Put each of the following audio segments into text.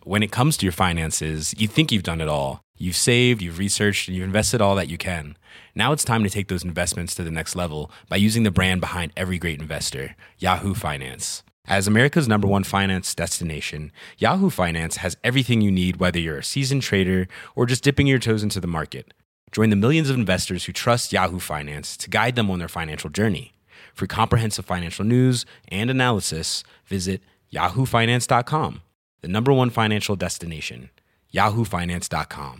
when it comes to your finances, you think you've done it all. You've saved, you've researched, and you've invested all that you can. Now it's time to take those investments to the next level by using the brand behind every great investor, Yahoo Finance. As America's #1 finance destination, Yahoo Finance has everything you need, whether you're a seasoned trader or just dipping your toes into the market. Join the millions of investors who trust Yahoo Finance to guide them on their financial journey. For comprehensive financial news and analysis, visit yahoofinance.com, the #1 financial destination, yahoofinance.com.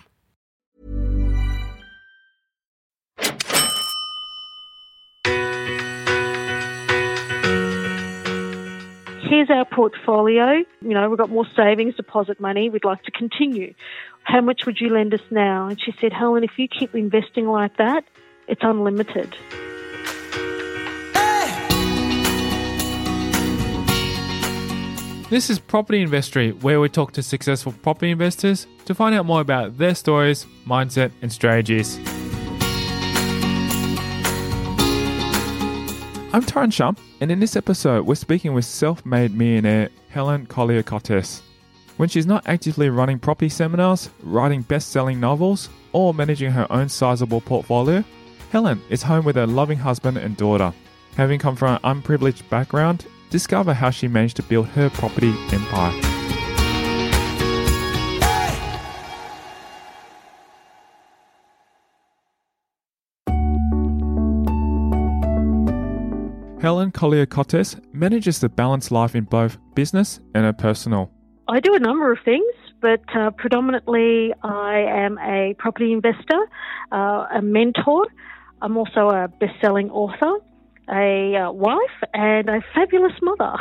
Here's our portfolio. We've got more savings, deposit money. We'd like to continue. How much would you lend us now? And she said, Helen, if you keep investing like that, it's unlimited. This is Property Investory, where we talk to successful property investors to find out more about their stories, mindset, and strategies. I'm Taran Shum, and in this episode, we're speaking with self-made millionaire Helen Collier-Cottes. When she's not actively running property seminars, writing best-selling novels, or managing her own sizable portfolio, Helen is home with her loving husband and daughter. Having come from an unprivileged background, discover how she managed to build her property empire. Helen Collier-Cottes manages to balance life in both business and her personal. I do a number of things, but predominantly I am a property investor, a mentor. I'm also a best-selling author, a wife, and a fabulous mother.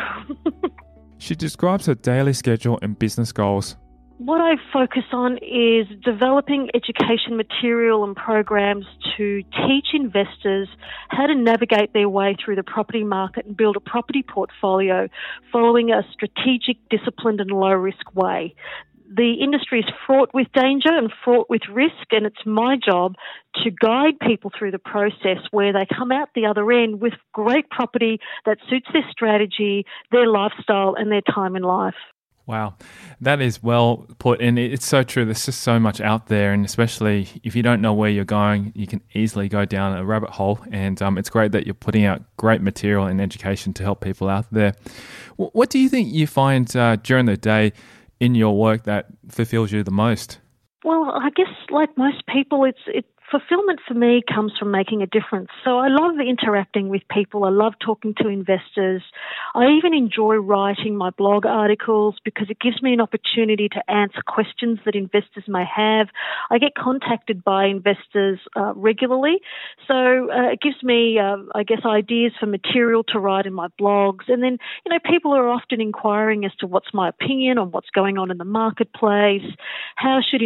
She describes her daily schedule and business goals. What I focus on is developing education material and programs to teach investors how to navigate their way through the property market and build a property portfolio following a strategic, disciplined and low-risk way. The industry is fraught with danger and fraught with risk, and it's my job to guide people through the process where they come out the other end with great property that suits their strategy, their lifestyle and their time in life. Wow, that is well put, and it's so true. There's just so much out there, and especially if you don't know where you're going, you can easily go down a rabbit hole, and it's great that you're putting out great material and education to help people out there. What do you think you find during the day in your work that fulfills you the most? Well, I guess like most people, fulfillment for me comes from making a difference. So I love interacting with people. I love talking to investors. I even enjoy writing my blog articles because it gives me an opportunity to answer questions that investors may have. I get contacted by investors regularly. So it gives me, ideas for material to write in my blogs. And then, people are often inquiring as to what's my opinion on what's going on in the marketplace. How should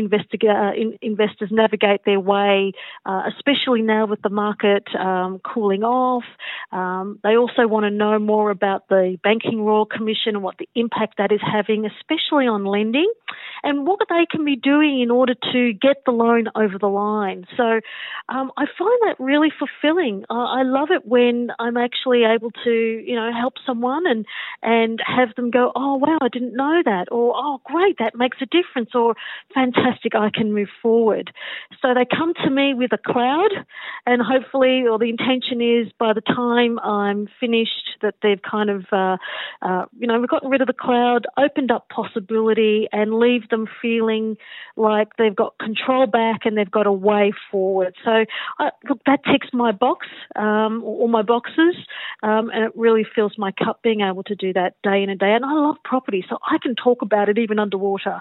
investors navigate their way, especially now with the market cooling off. They also want to know more about the Banking Royal Commission and what the impact that is having, especially on lending, and what they can be doing in order to get the loan over the line. So I find that really fulfilling. I love it when I'm actually able to, help someone and have them go, oh, wow, I didn't know that, or, oh, great, that makes a difference, or fantastic, I can move forward. So they come to me with a cloud, and hopefully, or the intention is by the time I'm finished, that they've kind of, we've gotten rid of the cloud, opened up possibility, and leave them feeling like they've got control back and they've got a way forward. So, look, that ticks my box, or my boxes, and it really fills my cup being able to do that day in and day out. And I love property, so I can talk about it even underwater.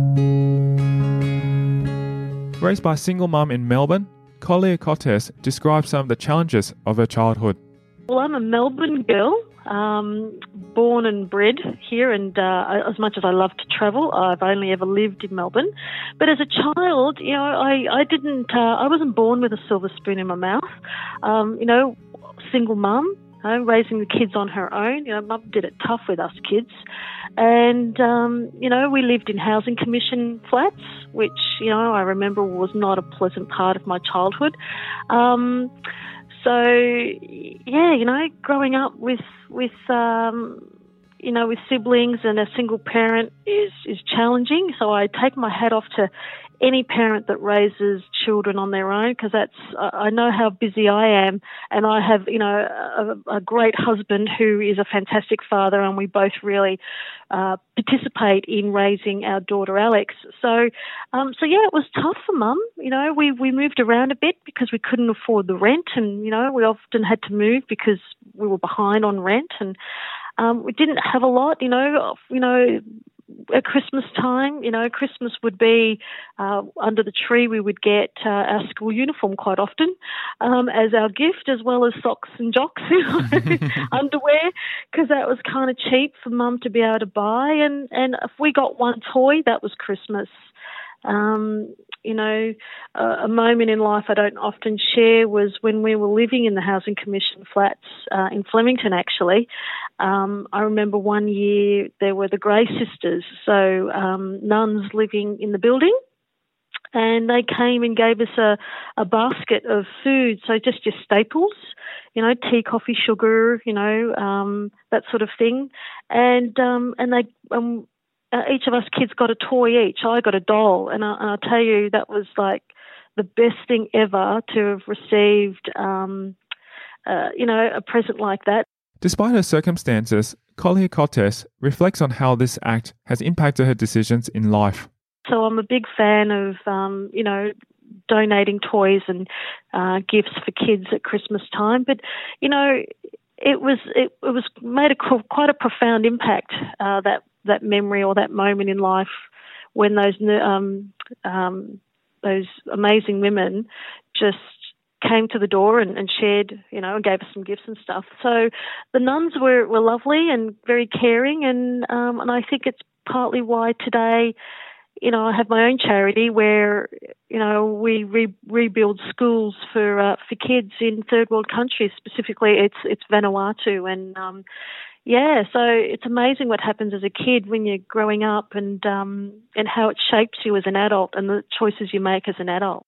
Raised by a single mum in Melbourne, Collier-Cottes describes some of the challenges of her childhood. Well, I'm a Melbourne girl, born and bred here, and as much as I love to travel, I've only ever lived in Melbourne. But as a child, I wasn't born with a silver spoon in my mouth. Single mum, raising the kids on her own. Mum did it tough with us kids. And, we lived in housing commission flats, which, I remember was not a pleasant part of my childhood. Growing up with with siblings and a single parent is challenging. So I take my hat off to any parent that raises children on their own, because I know how busy I am, and I have, a great husband who is a fantastic father, and we both really participate in raising our daughter Alex. So yeah, it was tough for Mum. We moved around a bit because we couldn't afford the rent, and we often had to move because we were behind on rent, and we didn't have a lot. At Christmas time, Christmas would be under the tree. We would get our school uniform quite often as our gift, as well as socks and jocks, underwear, because that was kind of cheap for Mum to be able to buy. And if we got one toy, that was Christmas. A moment in life I don't often share was when we were living in the Housing Commission flats in Flemington, actually. I remember one year there were the Grey Sisters, so nuns living in the building, and they came and gave us a basket of food, so just your staples, tea, coffee, sugar, that sort of thing. And they each of us kids got a toy each. I got a doll, and I'll tell you, that was like the best thing ever to have received, a present like that. Despite her circumstances, Collier Cottes reflects on how this act has impacted her decisions in life. So I'm a big fan of, donating toys and gifts for kids at Christmas time, but it was made quite a profound impact, that memory or that moment in life when those amazing women just came to the door and shared, and gave us some gifts and stuff. So the nuns were lovely and very caring, and I think it's partly why today, I have my own charity where, we rebuild schools for kids in third world countries. Specifically, it's Vanuatu, and so it's amazing what happens as a kid when you're growing up, and how it shapes you as an adult and the choices you make as an adult.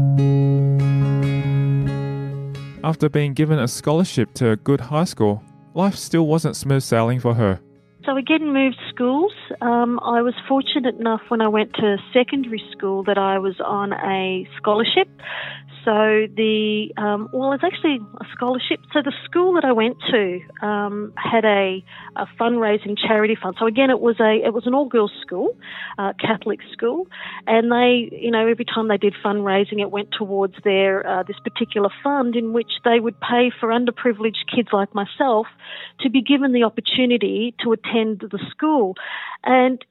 After being given a scholarship to a good high school, life still wasn't smooth sailing for her. So again, moved schools. I was fortunate enough when I went to secondary school that I was on a scholarship. So it's actually a scholarship. So the school that I went to had a fundraising charity fund. So again, it was an all-girls school, Catholic school, and they, every time they did fundraising, it went towards their this particular fund in which they would pay for underprivileged kids like myself to be given the opportunity to attend the school. And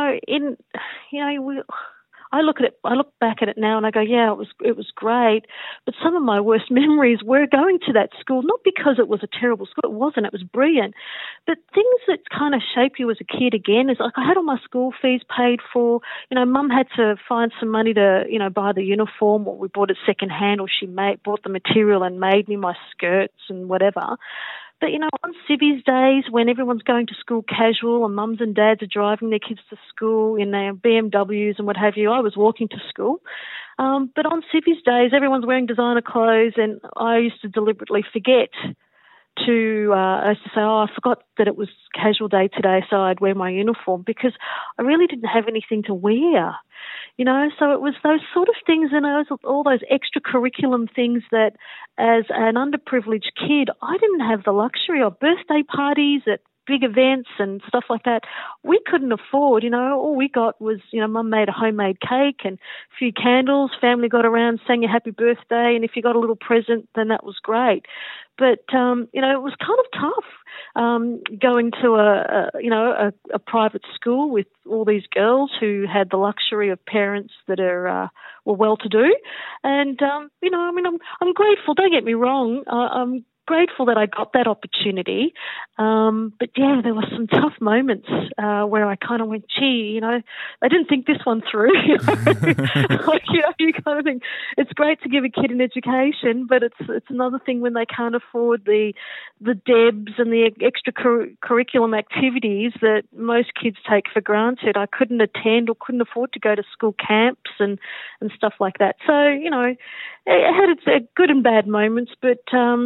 I look back at it now and I go, yeah, it was great. But some of my worst memories were going to that school, not because it was a terrible school, it wasn't, it was brilliant. But things that kind of shape you as a kid again is like I had all my school fees paid for. Mum had to find some money to, buy the uniform, or we bought it second hand, or she bought the material and made me my skirts and whatever. But, on civvies days when everyone's going to school casual and mums and dads are driving their kids to school in their BMWs and what have you, I was walking to school. But on civvies days, everyone's wearing designer clothes, and I used to deliberately forget I used to say, I forgot that it was casual day today, so I'd wear my uniform because I really didn't have anything to wear. So it was those sort of things, and all those extra curriculum things that as an underprivileged kid, I didn't have the luxury of. Birthday parties at big events and stuff like that, we couldn't afford. All we got was, Mum made a homemade cake and a few candles, family got around, sang you happy birthday, and if you got a little present, then that was great. But, it was kind of tough going to a private school with all these girls who had the luxury of parents that were well-to-do. And, I'm grateful, don't get me wrong, I'm grateful that I got that opportunity. But yeah, there were some tough moments where I kind of went, gee, I didn't think this one through. You kind of think it's great to give a kid an education, but it's another thing when they can't afford the DEBs and the extra curriculum activities that most kids take for granted. I couldn't attend or couldn't afford to go to school camps and stuff like that. So, it had its good and bad moments, but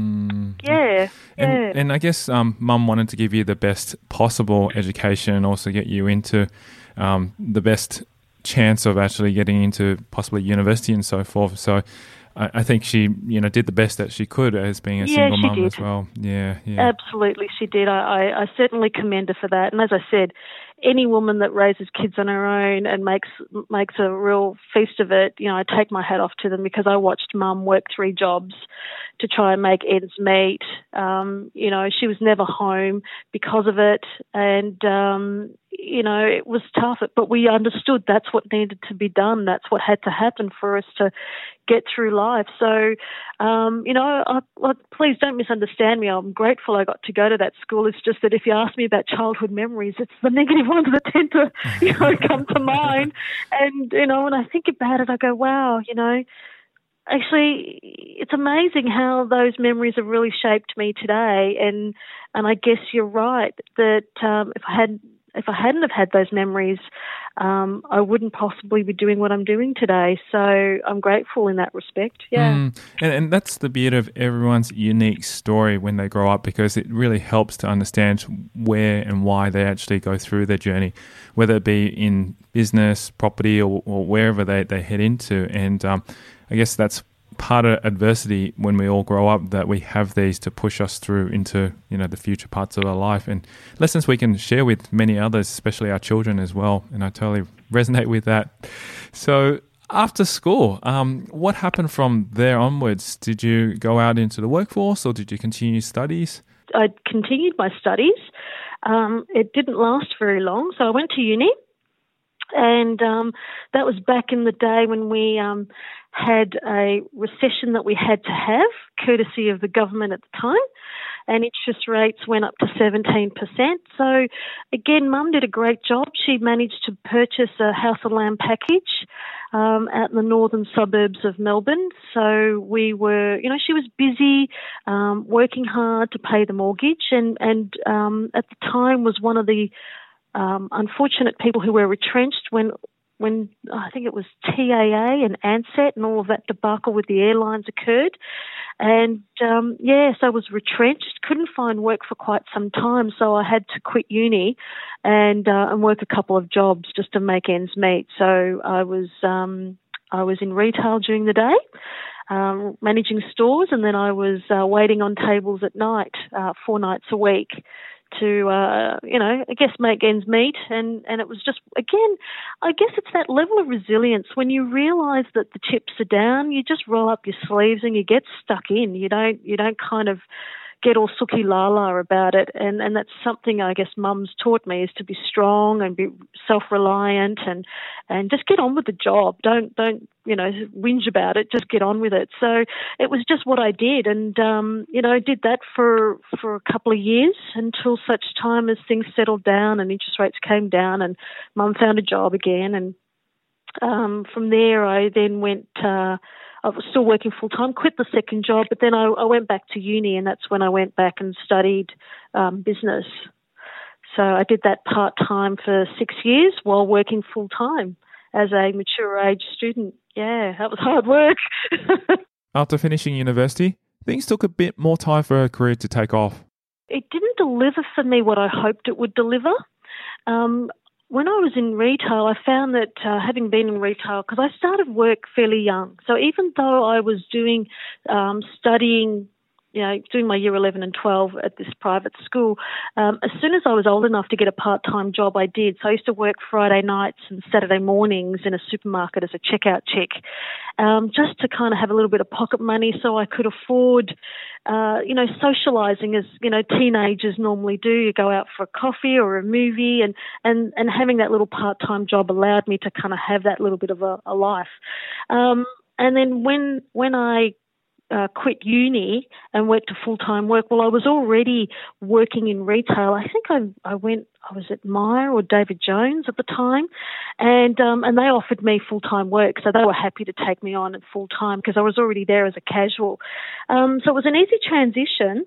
Yeah. And I guess Mum wanted to give you the best possible education and also get you into the best chance of actually getting into possibly university and so forth. So I think she, did the best that she could as being a single mum as well. Yeah. Absolutely, she did. I certainly commend her for that. And as I said, any woman that raises kids on her own and makes a real feast of it, I take my hat off to them, because I watched Mum work 3 jobs to try and make ends meet. She was never home because of it, and it was tough. But we understood that's what needed to be done. That's what had to happen for us to get through life. So, please don't misunderstand me. I'm grateful I got to go to that school. It's just that if you ask me about childhood memories, it's the negative ones that tend to, come to mind. And, when I think about it, I go, wow, actually, it's amazing how those memories have really shaped me today. And I guess you're right that if I hadn't have had those memories, I wouldn't possibly be doing what I'm doing today. So I'm grateful in that respect. Yeah. And that's the beauty of everyone's unique story when they grow up, because it really helps to understand where and why they actually go through their journey, whether it be in business, property, or wherever they head into. And I guess that's part of adversity when we all grow up, that we have these to push us through into the future parts of our life, and lessons we can share with many others, especially our children as well. And I totally resonate with that. So after school, what happened from there onwards? Did you go out into the workforce, or did you continue studies? I continued my studies. It didn't last very long, so I went to uni. And that was back in the day when we had a recession that we had to have, courtesy of the government at the time, and interest rates went up to 17%. So, again, Mum did a great job. She managed to purchase a house and land package out in the northern suburbs of Melbourne. So we were, she was busy working hard to pay the mortgage, and at the time was one of the unfortunate people who were retrenched when I think it was TAA and Ansett and all of that debacle with the airlines occurred. And, so I was retrenched, couldn't find work for quite some time, so I had to quit uni and work a couple of jobs just to make ends meet. So I was in retail during the day, managing stores, and then I was waiting on tables at night, 4 nights a week, to, I guess make ends meet. And it was just, again, I guess it's that level of resilience. When you realise that the chips are down, you just roll up your sleeves and you get stuck in. You don't kind of get all sooky la-la about it. And that's something I guess Mum's taught me, is to be strong and be self-reliant and just get on with the job. Don't whinge about it. Just get on with it. So it was just what I did. And, did that for a couple of years until such time as things settled down and interest rates came down and Mum found a job again. And from there I then went... I was still working full-time, quit the second job, but then I went back to uni, and that's when I went back and studied business. So I did that part-time for 6 years while working full-time as a mature age student. Yeah, that was hard work. After finishing university, things took a bit more time for her career to take off. It didn't deliver for me what I hoped it would deliver. When I was in retail, I found that having been in retail, because I started work fairly young, so even though I was doing studying, doing my year 11 and 12 at this private school, as soon as I was old enough to get a part-time job, I did. So I used to work Friday nights and Saturday mornings in a supermarket as a checkout chick, just to kind of have a little bit of pocket money so I could afford socialising as, teenagers normally do. You go out for a coffee or a movie, and having that little part-time job allowed me to kind of have that little bit of a life. And then when I quit uni and went to full-time work, well, I was already working in retail. I think I was at Myer or David Jones at the time, and they offered me full-time work, so they were happy to take me on at full-time because I was already there as a casual. So it was an easy transition.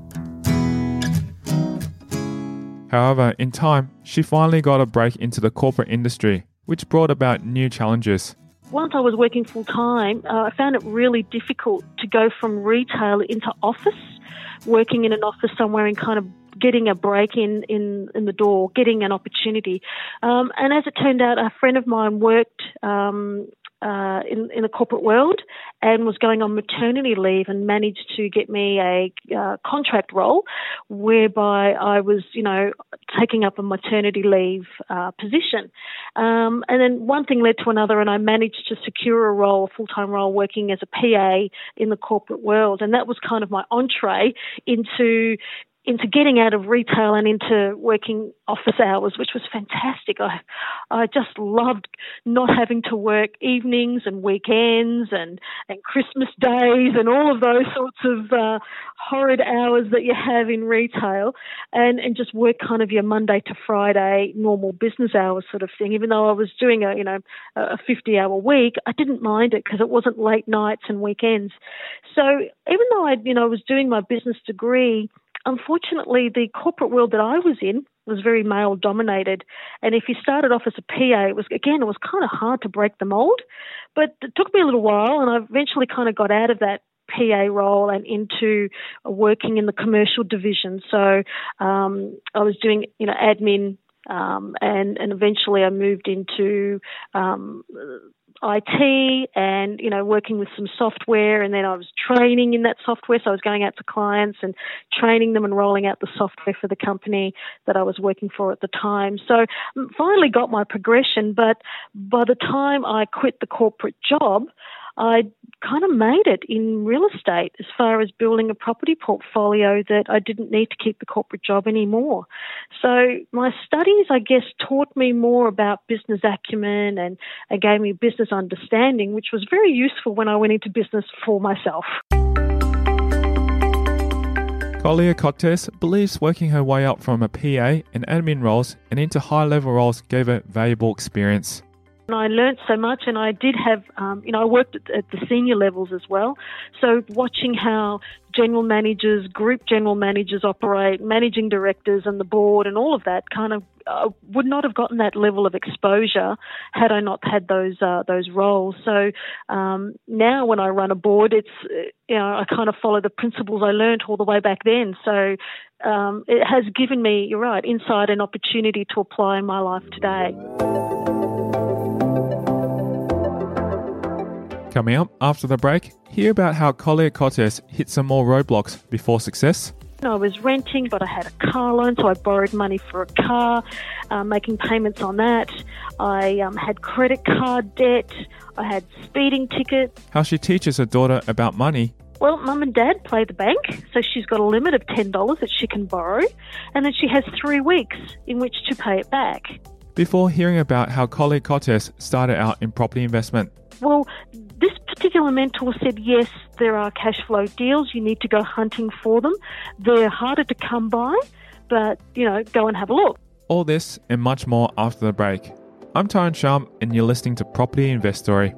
However, in time, she finally got a break into the corporate industry, which brought about new challenges. once I was working full time, I found it really difficult to go from retail into office, working in an office somewhere and kind of getting a break in the door, getting an opportunity. And as it turned out, a friend of mine worked in the corporate world and was going on maternity leave and managed to get me a contract role whereby I was, taking up a maternity leave position. And then one thing led to another, and I managed to secure a role, a full-time role, working as a PA in the corporate world. And that was kind of my entree into getting out of retail and into working office hours, which was fantastic. I just loved not having to work evenings and weekends and Christmas days and all of those sorts of horrid hours that you have in retail, and just work kind of your Monday to Friday normal business hours sort of thing. Even though I was doing a 50-hour week, I didn't mind it because it wasn't late nights and weekends. So even though I was doing my business degree, unfortunately, the corporate world that I was in was very male-dominated. And if you started off as a PA, it was kind of hard to break the mold. But it took me a little while, and I eventually kind of got out of that PA role and into working in the commercial division. So I was doing, admin, and eventually I moved into IT and, working with some software, and then I was training in that software. So I was going out to clients and training them and rolling out the software for the company that I was working for at the time. So finally got my progression, but by the time I quit the corporate job, I kind of made it in real estate as far as building a property portfolio that I didn't need to keep the corporate job anymore. So my studies, I guess, taught me more about business acumen and gave me business understanding, which was very useful when I went into business for myself. Collier Cotes believes working her way up from a PA and admin roles and into high-level roles gave her valuable experience. I learnt so much, and I did have, I worked at the senior levels as well. So watching how general managers, group general managers operate, managing directors and the board and all of that kind of would not have gotten that level of exposure had I not had those roles. So now when I run a board, it's, I kind of follow the principles I learnt all the way back then. So it has given me, you're right, insight and opportunity to apply in my life today. Coming up after the break, hear about how Collier Cotes hit some more roadblocks before success. I was renting, but I had a car loan, so I borrowed money for a car, making payments on that. I had credit card debt. I had speeding tickets. How she teaches her daughter about money. Well, Mum and Dad play the bank, so she's got a limit of $10 that she can borrow, and then she has 3 weeks in which to pay it back. Before hearing about how Collier Cotes started out in property investment. Well, this particular mentor said, yes, there are cash flow deals. You need to go hunting for them. They're harder to come by, but, go and have a look. All this and much more after the break. I'm Tyrone Shum, and you're listening to Property Invest Story.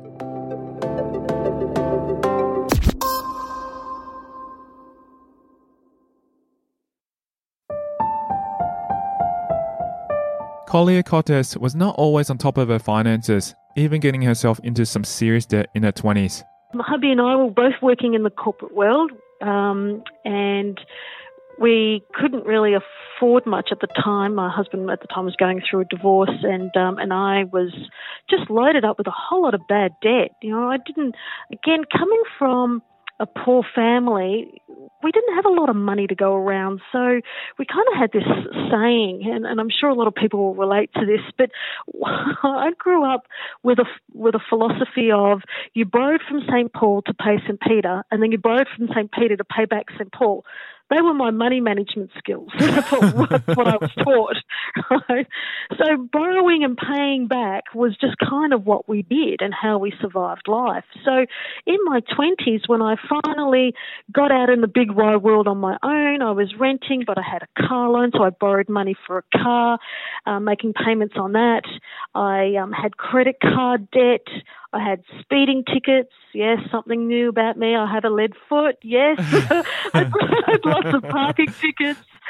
Collier Cotes was not always on top of her finances, even getting herself into some serious debt in her 20s. My hubby and I were both working in the corporate world, and we couldn't really afford much at the time. My husband at the time was going through a divorce, and I was just loaded up with a whole lot of bad debt. Coming from a poor family, we didn't have a lot of money to go around. So we kind of had this saying, and I'm sure a lot of people will relate to this, but I grew up with a philosophy of you borrowed from St. Paul to pay St. Peter, and then you borrowed from St. Peter to pay back St. Paul. They were my money management skills. That's what I was taught. Right? So borrowing and paying back was just kind of what we did and how we survived life. So in my 20s, when I finally got out in the big wide world on my own, I was renting, but I had a car loan, so I borrowed money for a car, making payments on that. I had credit card debt. I had speeding tickets. Yes, something new about me. I have a lead foot. Yes. I had lots of parking tickets.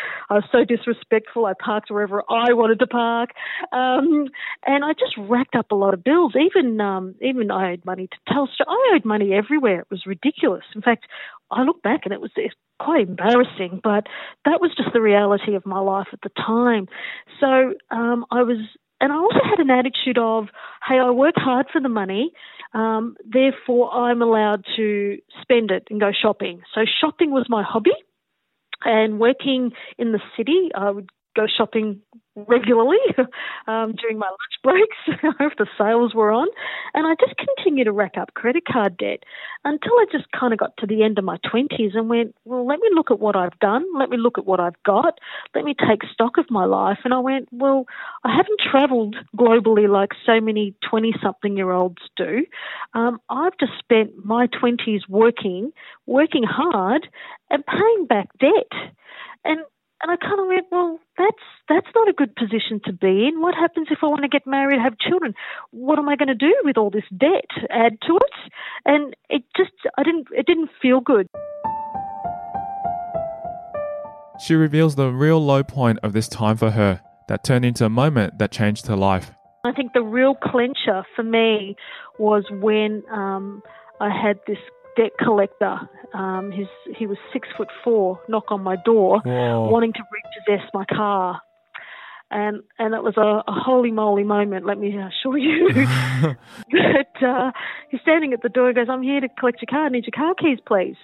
I was so disrespectful. I parked wherever I wanted to park. And I just racked up a lot of bills. Even I owed money to Telstra. I owed money everywhere. It was ridiculous. In fact, I look back and it's quite embarrassing, but that was just the reality of my life at the time. So and I also had an attitude of, hey, I work hard for the money, therefore I'm allowed to spend it and go shopping. So shopping was my hobby, and working in the city, I would go shopping regularly during my lunch breaks if the sales were on. And I just continued to rack up credit card debt until I just kind of got to the end of my 20s and went, well, let me look at what I've done. Let me look at what I've got. Let me take stock of my life. And I went, well, I haven't travelled globally like so many 20-something-year-olds do. I've just spent my 20s working hard and paying back debt. And I kind of went, well, that's not a good position to be in. What happens if I want to get married, have children? What am I going to do with all this debt? Add to it? And it didn't feel good. She reveals the real low point of this time for her that turned into a moment that changed her life. I think the real clincher for me was when I had this debt collector. He was 6'4", knock on my door, Whoa. wanting to repossess my car. And it was a holy moly moment, let me assure you. But he's standing at the door and goes, I'm here to collect your car. I need your car keys, please.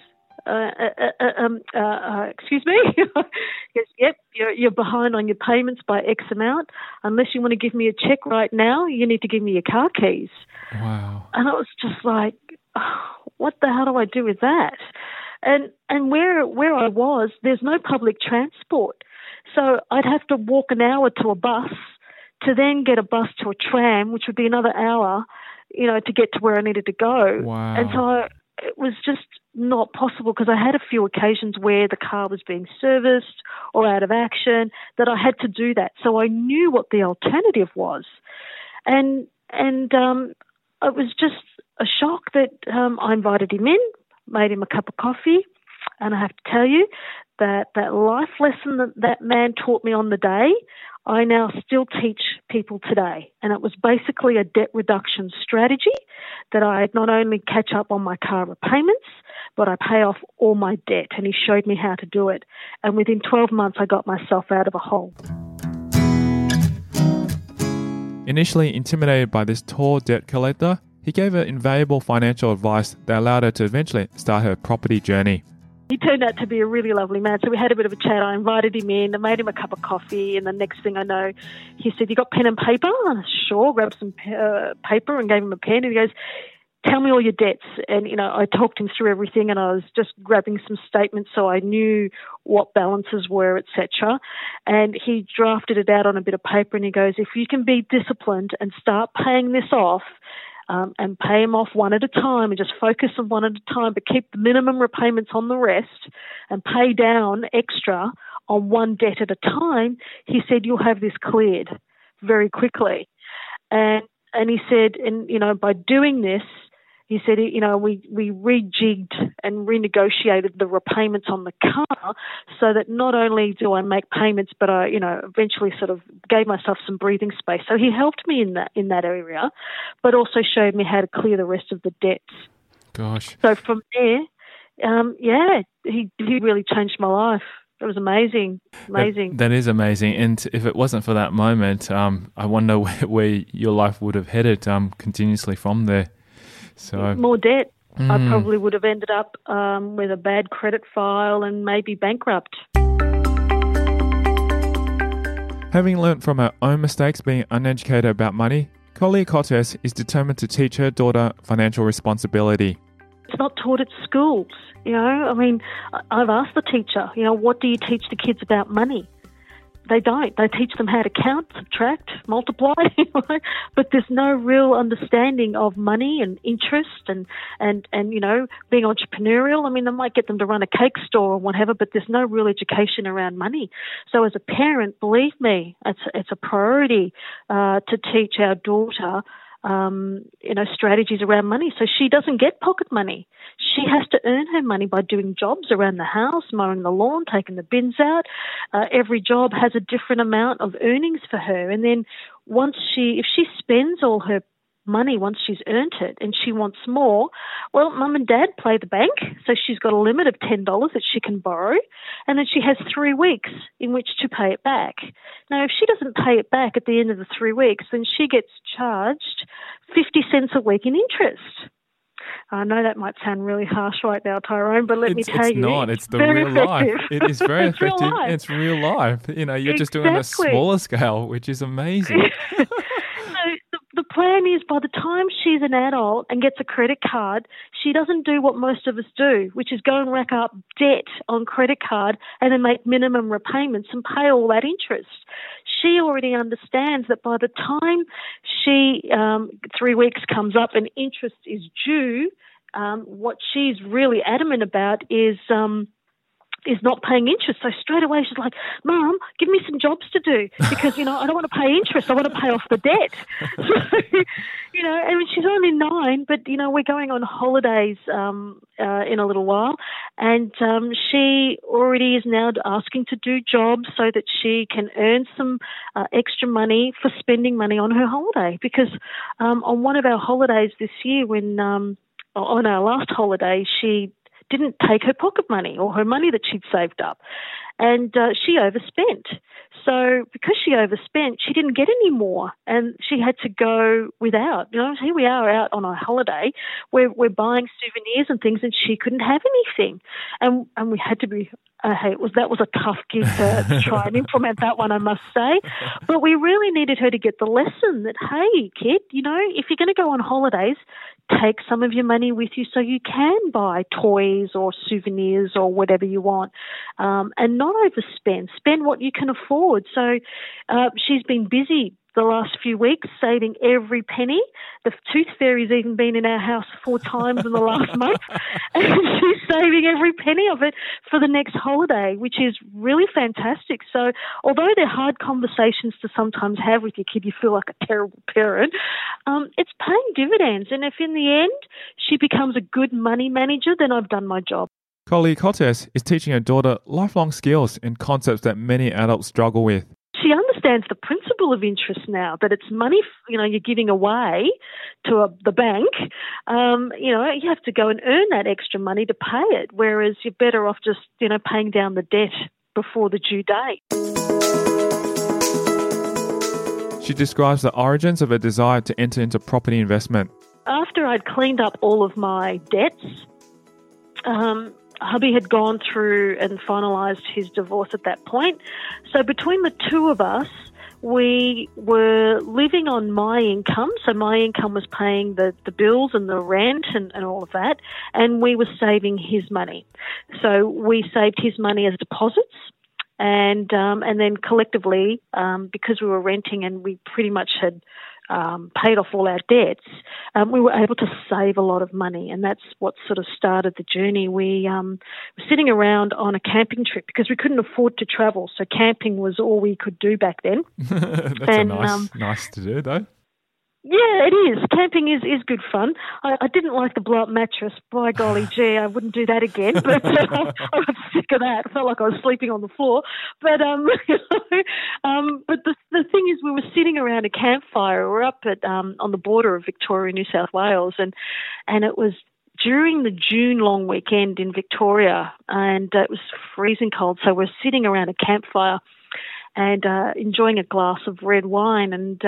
Excuse me? He goes, yep, you're behind on your payments by X amount. Unless you want to give me a check right now, you need to give me your car keys. Wow. And I was just like, oh, what the hell do I do with that? And where I was, there's no public transport. So I'd have to walk an hour to a bus to then get a bus to a tram, which would be another hour, to get to where I needed to go. Wow. And so it was just not possible because I had a few occasions where the car was being serviced or out of action that I had to do that. So I knew what the alternative was. And it was just a shock that I invited him in, made him a cup of coffee, and I have to tell you that life lesson that man taught me on the day, I now still teach people today. And it was basically a debt reduction strategy that I not only catch up on my car repayments, but I pay off all my debt. And he showed me how to do it. And within 12 months, I got myself out of a hole. Initially intimidated by this tall debt collector, he gave her invaluable financial advice that allowed her to eventually start her property journey. He turned out to be a really lovely man. So we had a bit of a chat. I invited him in. I made him a cup of coffee. And the next thing I know, he said, you got pen and paper? Sure. Grabbed some paper and gave him a pen. And he goes, tell me all your debts. And, I talked him through everything and I was just grabbing some statements so I knew what balances were, etc. And he drafted it out on a bit of paper and he goes, if you can be disciplined and start paying this off, and pay them off one at a time and just focus on one at a time, but keep the minimum repayments on the rest and pay down extra on one debt at a time, he said, you'll have this cleared very quickly. And he said, by doing this, he said, we rejigged and renegotiated the repayments on the car so that not only do I make payments, but I, eventually sort of gave myself some breathing space. So he helped me in that area, but also showed me how to clear the rest of the debts. Gosh. So from there, he really changed my life. It was amazing. That is amazing. And if it wasn't for that moment, I wonder where your life would have headed continuously from there. So more debt. I probably would have ended up with a bad credit file and maybe bankrupt. Having learnt from her own mistakes being uneducated about money, Collier Cortez is determined to teach her daughter financial responsibility. It's not taught at schools, I've asked the teacher, what do you teach the kids about money? They don't. They teach them how to count, subtract, multiply, but there's no real understanding of money and interest and being entrepreneurial. They might get them to run a cake store or whatever, but there's no real education around money. So as a parent, believe me, it's a priority to teach our daughter strategies around money. So she doesn't get pocket money. She has to earn her money by doing jobs around the house, mowing the lawn, taking the bins out. Every job has a different amount of earnings for her. And then if she spends all her money once she's earned it and she wants more, well, mum and dad play the bank, so she's got a limit of $10 that she can borrow, and then she has 3 weeks in which to pay it back. Now, if she doesn't pay it back at the end of the 3 weeks, then she gets charged 50 cents a week in interest. I know that might sound really harsh right now, Tyrone, but let me tell you. It's not. It's the very real effective. life. It is very It's real effective. life. It's real life. You're just doing a smaller scale, which is amazing. So the plan is by the time she's an adult and gets a credit card, she doesn't do what most of us do, which is go and rack up debt on credit card and then make minimum repayments and pay all that interest. She already understands that by the time 3 weeks comes up and interest is due, what she's really adamant about is not paying interest. So straight away she's like, Mum, give me some jobs to do because, I don't want to pay interest. I want to pay off the debt. So, and she's only 9, but, we're going on holidays in a little while. And she already is now asking to do jobs so that she can earn some extra money for spending money on her holiday. Because on one of our holidays this year, on our last holiday, she didn't take her pocket money or her money that she'd saved up. And she overspent. So because she overspent, she didn't get any more and she had to go without. Here we are out on our holiday. We're buying souvenirs and things and she couldn't have anything. And we had to be, that was a tough gig to try and implement that one, I must say. But we really needed her to get the lesson that, hey, kid, if you're going to go on holidays, take some of your money with you so you can buy toys or souvenirs or whatever you want, and not overspend. Spend what you can afford. So she's been busy the last few weeks saving every penny. The tooth fairy's even been in our house 4 times in the last month, and she's saving every penny of it for the next holiday, which is really fantastic. So although they're hard conversations to sometimes have with your kid, you feel like a terrible parent, it's paying dividends. And if in the end she becomes a good money manager, then I've done my job. Collier Cottes is teaching her daughter lifelong skills and concepts that many adults struggle with. She understands the principle of interest now, that it's money, you're giving away to the bank. You have to go and earn that extra money to pay it, whereas you're better off just, paying down the debt before the due date. She describes the origins of her desire to enter into property investment. After I'd cleaned up all of my debts, hubby had gone through and finalised his divorce at that point. So between the two of us, we were living on my income. So my income was paying the bills and the rent and all of that. And we were saving his money. So we saved his money as deposits. And then collectively, because we were renting and we pretty much had paid off all our debts, we were able to save a lot of money, and that's what sort of started the journey. We were sitting around on a camping trip because we couldn't afford to travel, so camping was all we could do back then. That's nice to do, though. Yeah, it is. Camping is good fun. I didn't like the blow-up mattress. By golly gee, I wouldn't do that again. But I got sick of that. I felt like I was sleeping on the floor. But but the thing is, we were sitting around a campfire. We were up at on the border of Victoria, New South Wales, and it was during the June long weekend in Victoria, and it was freezing cold. So we're sitting around a campfire and enjoying a glass of red wine and.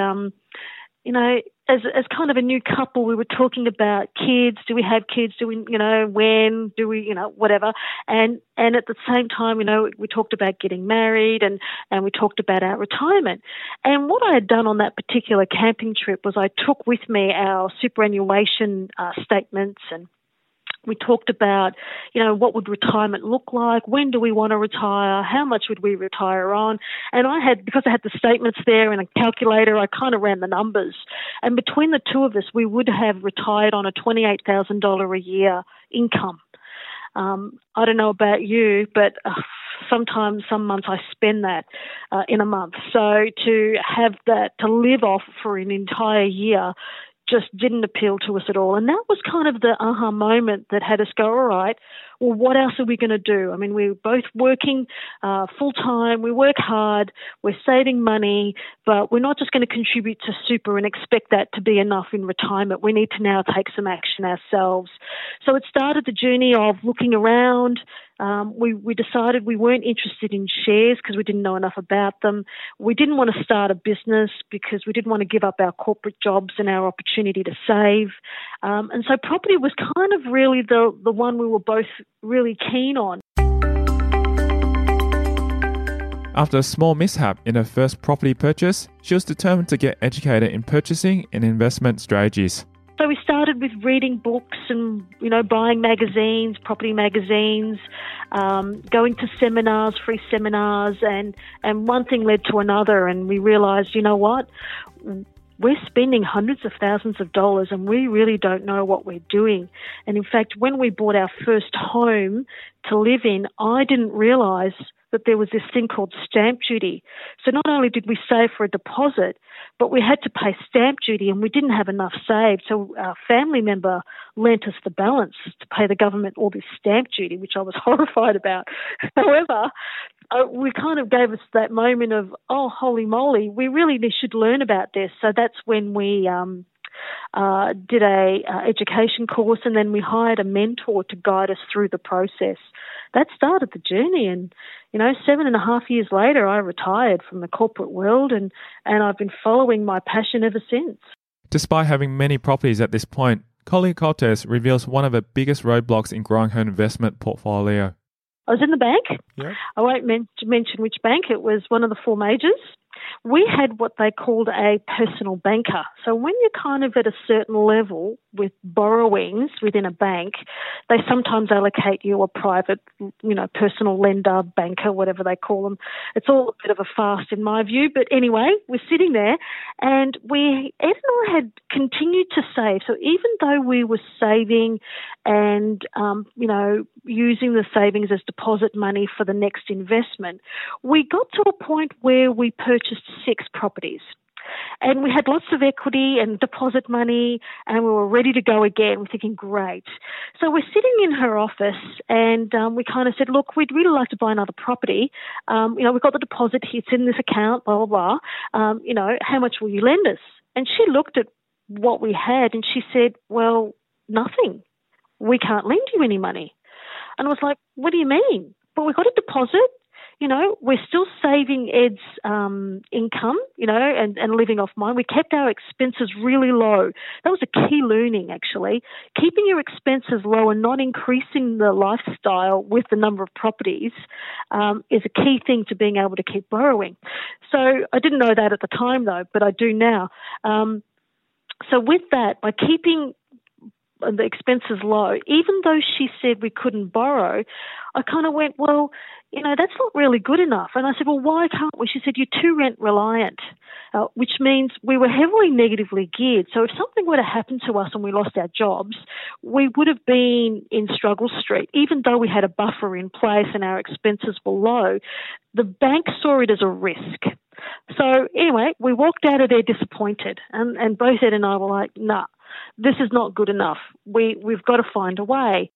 As kind of a new couple, we were talking about kids. Do we have kids? Do we, when? Do we, whatever? And at the same time, we talked about getting married and we talked about our retirement. And what I had done on that particular camping trip was I took with me our superannuation statements, and we talked about, what would retirement look like? When do we want to retire? How much would we retire on? And because I had the statements there and a calculator, I kind of ran the numbers. And between the two of us, we would have retired on a $28,000 a year income. I don't know about you, but sometimes some months I spend that in a month. So to have that, to live off for an entire year just didn't appeal to us at all. And that was kind of the aha moment that had us go, all right, well, what else are we going to do? I mean, we're both working full-time, we work hard, we're saving money, but we're not just going to contribute to super and expect that to be enough in retirement. We need to now take some action ourselves. So it started the journey of looking around. We decided we weren't interested in shares because we didn't know enough about them. We didn't want to start a business because we didn't want to give up our corporate jobs and our opportunity to save. And so property was kind of really the one we were both really keen on. After a small mishap in her first property purchase, she was determined to get educated in purchasing and investment strategies. So we started with reading books and, buying magazines, property magazines, going to seminars, free seminars, and one thing led to another, and we realised, you know what, we're spending hundreds of thousands of dollars and we really don't know what we're doing. And in fact, when we bought our first home to live in, I didn't realise that there was this thing called stamp duty. So not only did we save for a deposit, but we had to pay stamp duty and we didn't have enough saved. So our family member lent us the balance to pay the government all this stamp duty, which I was horrified about. However, we kind of gave us that moment of, oh, holy moly, we really should learn about this. So that's when we did a education course, and then we hired a mentor to guide us through the process. That started the journey, and 7.5 years later, I retired from the corporate world, and I've been following my passion ever since. Despite having many properties at this point, Collier Cortez reveals one of the biggest roadblocks in growing her investment portfolio. I was in the bank. Yeah. I won't mention which bank. It was one of the four majors. We had what they called a personal banker. So when you're kind of at a certain level with borrowings within a bank, they sometimes allocate you a private, personal lender, banker, whatever they call them. It's all a bit of a fast in my view. But anyway, we're sitting there and Ed and I had continued to save. So even though we were saving and, using the savings as deposit money for the next investment, we got to a point where we purchased 6 properties. And we had lots of equity and deposit money, and we were ready to go again. We're thinking, great. So we're sitting in her office, and we kind of said, look, we'd really like to buy another property. We've got the deposit here, it's in this account, blah, blah, blah. How much will you lend us? And she looked at what we had, and she said, well, nothing. We can't lend you any money. And I was like, what do you mean? But we've got a deposit. We're still saving Ed's income, and living off mine. We kept our expenses really low. That was a key learning, actually. Keeping your expenses low and not increasing the lifestyle with the number of properties is a key thing to being able to keep borrowing. So I didn't know that at the time, though, but I do now. So with that, by keeping the expenses low, even though she said we couldn't borrow, I kind of went, well, that's not really good enough. And I said, well, why can't we? She said, you're too rent reliant, which means we were heavily negatively geared. So if something were to happen to us and we lost our jobs, we would have been in struggle street. Even though we had a buffer in place and our expenses were low, the bank saw it as a risk. So anyway, we walked out of there disappointed, and both Ed and I were like, nah, this is not good enough. We've got to find a way.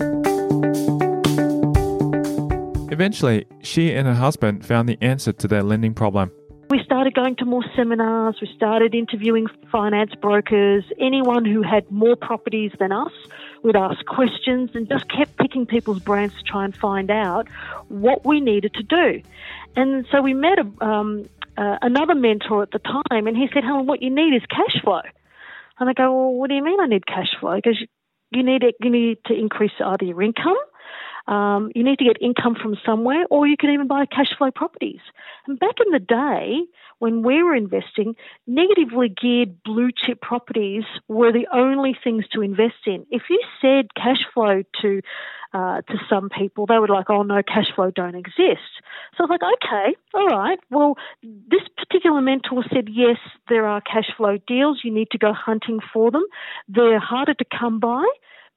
Eventually, she and her husband found the answer to their lending problem. We started going to more seminars. We started interviewing finance brokers, anyone who had more properties than us. We'd ask questions and just kept picking people's brains to try and find out what we needed to do. And so we met another mentor at the time, and he said, Helen, what you need is cash flow. And I go, well, what do you mean I need cash flow? He goes, you need to increase either your income, you need to get income from somewhere, or you can even buy cash flow properties. And back in the day, when we were investing, negatively geared blue chip properties were the only things to invest in. If you said cash flow to some people, they were like, oh no, cash flow don't exist. So I was like, okay, all right. Well, this particular mentor said, yes, there are cash flow deals. You need to go hunting for them. They're harder to come by,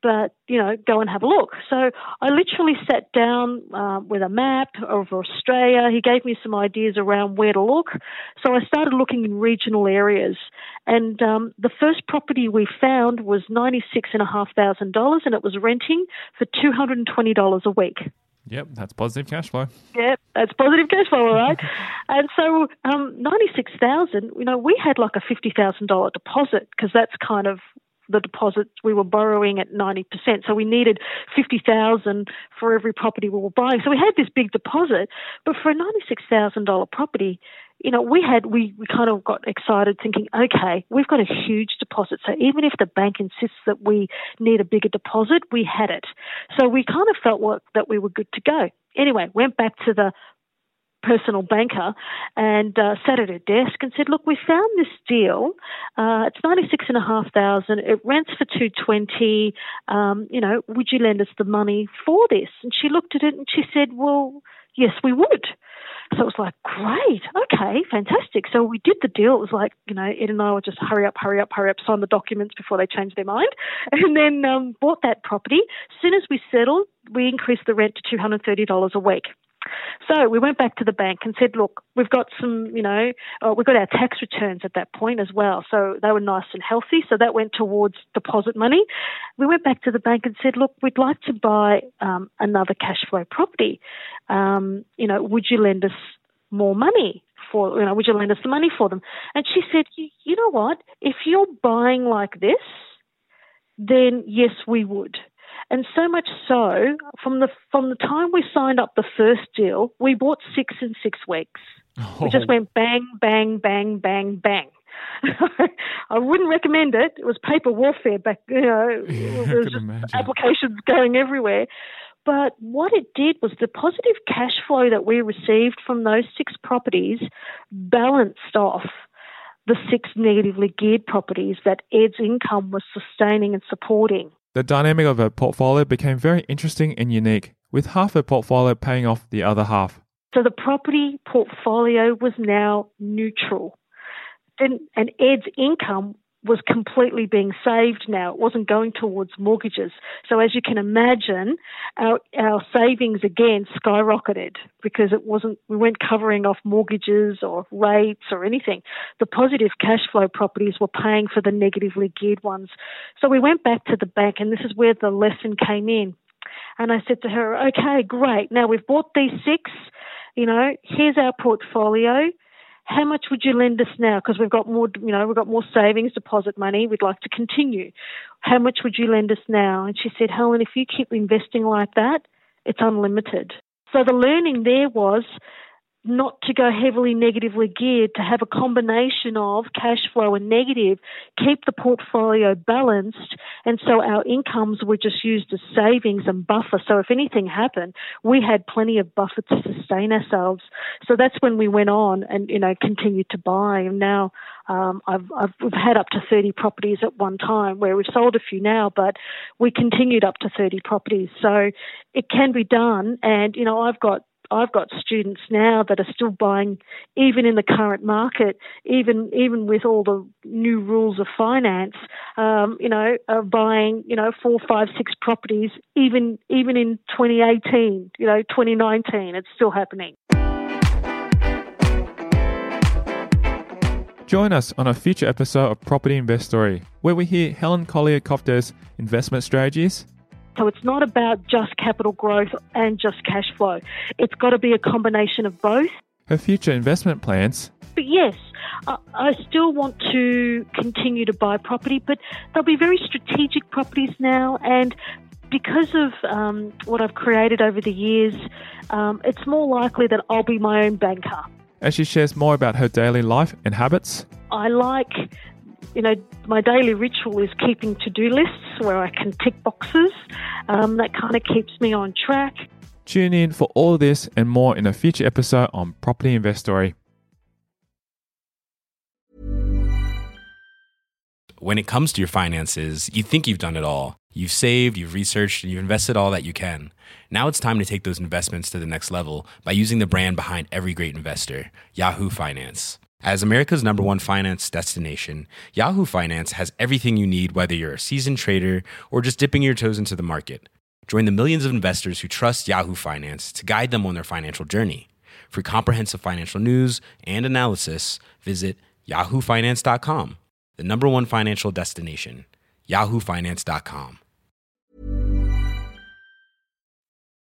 but, go and have a look. So I literally sat down with a map of Australia. He gave me some ideas around where to look. So I started looking in regional areas. And the first property we found was $96,500, and it was renting for $220 a week. Yep, that's positive cash flow. Yep, that's positive cash flow, all right. And so $96,000, we had like a $50,000 deposit, because that's kind of the deposit we were borrowing at 90%. So we needed $50,000 for every property we were buying. So we had this big deposit, but for a $96,000 property, we kind of got excited thinking, okay, we've got a huge deposit. So even if the bank insists that we need a bigger deposit, we had it. So we kind of felt that we were good to go. Anyway, went back to the personal banker and sat at her desk and said, look, we found this deal. It's $96,500. It rents for $220. Would you lend us the money for this? And she looked at it and she said, well, yes, we would. So it was like, great, okay, fantastic. So we did the deal. It was like, Ed and I would just hurry up, sign the documents before they changed their mind, and then bought that property. As soon as we settled, we increased the rent to $230 a week. So we went back to the bank and said, look, we've got some, we've got our tax returns at that point as well. So they were nice and healthy. So that went towards deposit money. We went back to the bank and said, look, we'd like to buy another cash flow property. Would you lend us more money would you lend us the money for them? And she said, you know what? If you're buying like this, then yes, we would. And so much so, from the time we signed up the first deal, we bought 6 in 6 weeks. Oh. We just went bang, bang, bang, bang, bang. I wouldn't recommend it. It was paper warfare back, there was just applications going everywhere. But what it did was the positive cash flow that we received from those 6 properties balanced off the 6 negatively geared properties that Ed's income was sustaining and supporting. The dynamic of her portfolio became very interesting and unique, with half her portfolio paying off the other half. So the property portfolio was now neutral. And Ed's income was completely being saved now. It wasn't going towards mortgages. So as you can imagine, our savings again skyrocketed because we weren't covering off mortgages or rates or anything. The positive cash flow properties were paying for the negatively geared ones. So we went back to the bank, and this is where the lesson came in. And I said to her, okay, great. Now we've bought these 6, here's our portfolio. How much would you lend us now? Because we've got more, we've got more savings, deposit money. We'd like to continue. How much would you lend us now? And she said, Helen, if you keep investing like that, it's unlimited. So the learning there was not to go heavily negatively geared, to have a combination of cash flow and negative, keep the portfolio balanced, and so our incomes were just used as savings and buffer. So if anything happened, we had plenty of buffer to sustain ourselves. So that's when we went on and, continued to buy. And now we've had up to 30 properties at one time, where we've sold a few now, but we continued up to 30 properties. So it can be done. And, I've got students now that are still buying, even in the current market, even with all the new rules of finance, are buying, 4, 5, 6 properties, even in 2018, 2019, it's still happening. Join us on a future episode of Property Investory, where we hear Helen Collier-Kofder's investment strategies. So it's not about just capital growth and just cash flow. It's got to be a combination of both. Her future investment plans. But yes, I still want to continue to buy property, but they'll be very strategic properties now. And because of what I've created over the years, it's more likely that I'll be my own banker. As she shares more about her daily life and habits. I like... my daily ritual is keeping to-do lists where I can tick boxes. That kind of keeps me on track. Tune in for all this and more in a future episode on Property Investory. When it comes to your finances, you think you've done it all. You've saved, you've researched, and you've invested all that you can. Now it's time to take those investments to the next level by using the brand behind every great investor, Yahoo Finance. As America's #1 finance destination, Yahoo Finance has everything you need, whether you're a seasoned trader or just dipping your toes into the market. Join the millions of investors who trust Yahoo Finance to guide them on their financial journey. For comprehensive financial news and analysis, visit yahoofinance.com, the #1 financial destination, yahoofinance.com.